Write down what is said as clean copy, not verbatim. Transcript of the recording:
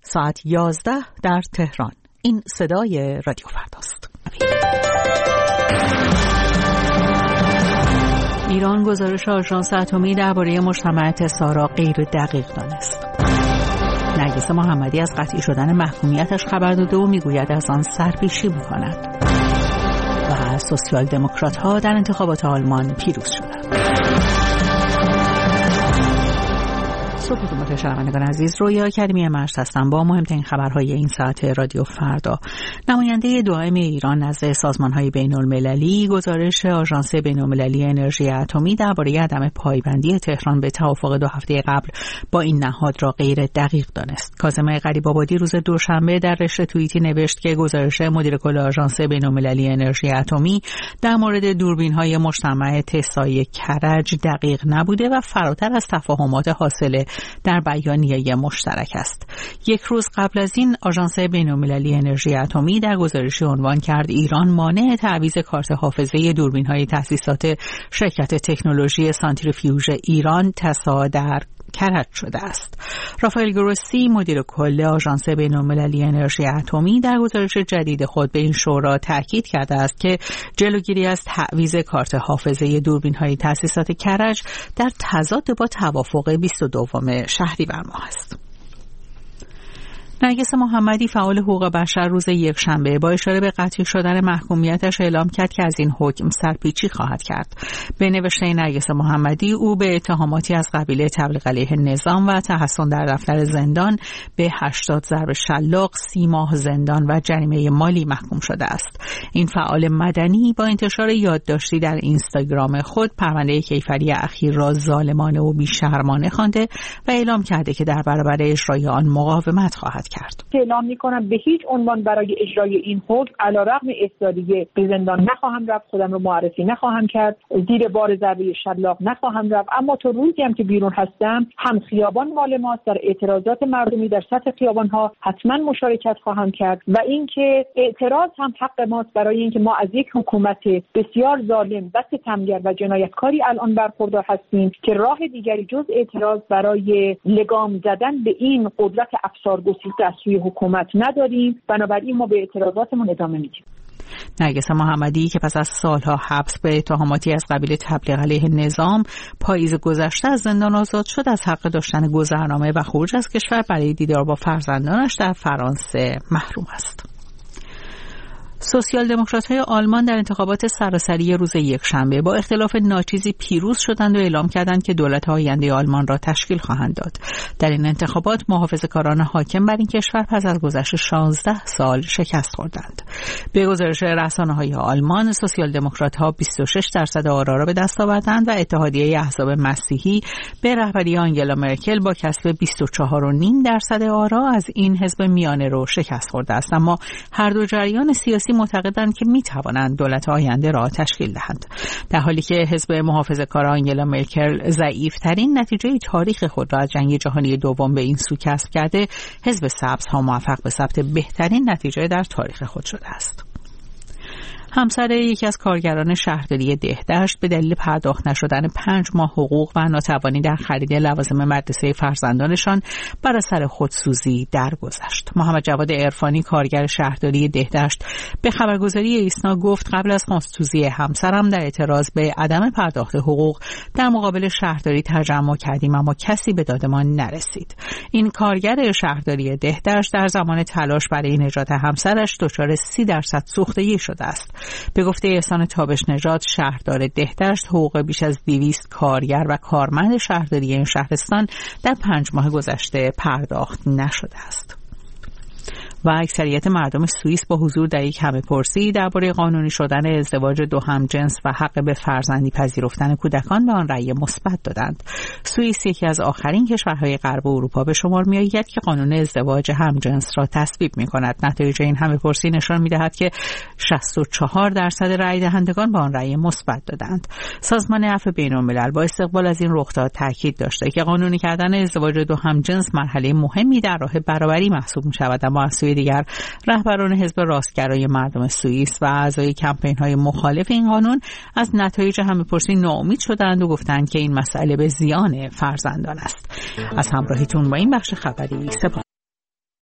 ساعت 11 در تهران. این صدای رادیو فرداست. ایران گزارش آژانس اتمی درباره مجتمع سارا غیر دقیق دانست. نرگس محمدی از قطعی شدن محکومیتش خبر داده و میگوید از آن سرپیچی می‌کند. و سوسیال دموکرات‌ها در انتخابات آلمان پیروز شدند. صبحتون بخیر شنوندگان عزیز، رویا کریمی مرز هستم با مهمترین خبرهای این ساعت رادیو فردا. نماینده دائم ایران نزد سازمان‌های بین‌المللی گزارش آژانس بین‌المللی انرژی اتمی درباره عدم پایبندی تهران به توافق 2 هفته قبل با این نهاد را غیر دقیق دانست. کاظم غریب‌آبادی روز دوشنبه در رشته توییتی نوشت که گزارش مدیر کل آژانس بین‌المللی انرژی اتمی در مورد دوربین‌های مجتمع تسای کرج دقیق نبوده و فراتر از تفاهمات حاصل در بیانیه مشترک است. یک روز قبل از این آژانس بین‌المللی انرژی اتمی در گزارشی عنوان کرد ایران مانع تعویض کارت حافظه دوربین‌های تأسیسات شرکت تکنولوژی سانتریفیوژ ایران تسا در کرج شده است. رافائل گروسی مدیر کل آژانس بین‌المللی انرژی اتمی در گزارش جدید خود به این شورا تاکید کرده است که جلوگیری از تعویض کارت حافظه دوربین‌های تأسیسات کرج در تضاد با توافق 22 شهریور ماه است. نرگس محمدی فعال حقوق بشر روز یکشنبه با اشاره به قطعی شدن محکومیتش اعلام کرد که از این حکم سرپیچی خواهد کرد. به نوشته نرگس محمدی او به اتهاماتی از قبیل تبلیغ علیه نظام و تحصن در دفتر زندان به 80 ضرب شلاق، 30 ماه زندان و جریمه مالی محکوم شده است. این فعال مدنی با انتشار یادداشتی در اینستاگرام خود پرونده کیفری اخیر را ظالمانه و بی‌شرمانه خوانده و اعلام کرده که در برابر اجرای آن مقاومت خواهد کرد. اعلام می‌کنم به هیچ عنوان برای اجرای این حکم علیرغم احضاریه به زندان نخواهم رفت، خودم رو معرفی نخواهم کرد، زیر بار ضربه شلاق نخواهم رفت. اما تا روزی هم که بیرون هستم هم خیابان مال ماست، در اعتراضات مردمی در سطح خیابان‌ها حتما مشارکت خواهم کرد و اینکه اعتراض هم حق ماست برای اینکه ما از یک حکومت بسیار ظالم و ستمگر و جنایتکاری الان برخوردار هستیم که راه دیگری جز اعتراض برای لگام زدن به این قدرت افسارگسیخته از سوی حکومت نداریم. بنابراین ما به اعتراضاتمون ادامه میدیم. نرگس محمدی که پس از سالها حبس به اتهاماتی از قبیل تبلیغ علیه نظام پاییز گذشته از زندان آزاد شد، از حق داشتن گذرنامه و خروج از کشور برای دیدار با فرزندانش در فرانسه محروم است. سوسیال دموکرات‌های آلمان در انتخابات سراسری روز یکشنبه با اختلاف ناچیزی پیروز شدند و اعلام کردند که دولت آینده آلمان را تشکیل خواهند داد. در این انتخابات محافظه‌کاران حاکم بر این کشور پس از گذشت 16 سال شکست خوردند. به گزارش رسانه‌های آلمان، سوسیال دموکرات‌ها 26% آرا را به دست آوردند و اتحادیه احزاب مسیحی به رهبری آنگلا مرکل با کسب 24.5% آرا از این حزب میانه رو شکست خورده است. اما هر دو جریان سیاسی معتقدند که میتوانند دولت آینده را تشکیل دهند. در حالی که حزب محافظه‌کار آنگلا مرکل ضعیف‌ترین نتیجه تاریخ خود را از جنگ جهانی دوم به این سو کسب کرده، حزب سبزها موفق به ثبت بهترین نتیجه در تاریخ خود شده است. همسر یکی از کارگران شهرداری دهدشت به دلیل پرداخت نشدن 5 ماه حقوق و ناتوانی در خرید لوازم مدرسه فرزندانشان بر اثر خودسوزی درگذشت. محمد جواد عرفانی کارگر شهرداری دهدشت به خبرگزاری ایسنا گفت قبل از خودسوزی همسرم در اعتراض به عدم پرداخت حقوق در مقابل شهرداری تجمع کردیم اما کسی به دادمان نرسید. این کارگر شهرداری دهدشت در زمان تلاش برای نجات همسرش دچار 30% سوختگی شده است. به گفته احسان تابش نژاد شهردار دهدشت حقوق بیش از 200 کارگر و کارمند شهرداری این شهرستان در 5 ماه گذشته پرداخت نشده است. و اکثریت مردم سوئیس با حضور در یک همه‌پرسی درباره قانونی شدن ازدواج دو همجنس و حق به فرزندی پذیرفتن کودکان به آن رأی مثبت دادند. سوئیس یکی از آخرین کشورهای غرب اروپا به شمار می‌آید که قانون ازدواج همجنس را تصویب می‌کند. نتایج این همه‌پرسی نشان می‌دهد که 64% رأی دهندگان به آن رأی مثبت دادند. سازمان عفو بین‌الملل با استقبال از این رخداد تاکید داشته که قانونی کردن ازدواج دو همجنس مرحله مهمی در راه برابری محسوب می‌شود، اما از سوی دیگر رهبران حزب راستگرای مردم سوئیس و اعضای کمپین‌های مخالف این قانون از نتایج همه‌پرسی ناامید شدند و گفتند که این مسئله به زیان فرزندان است. از همراهیتون با این بخش خبری سپاسگزارم.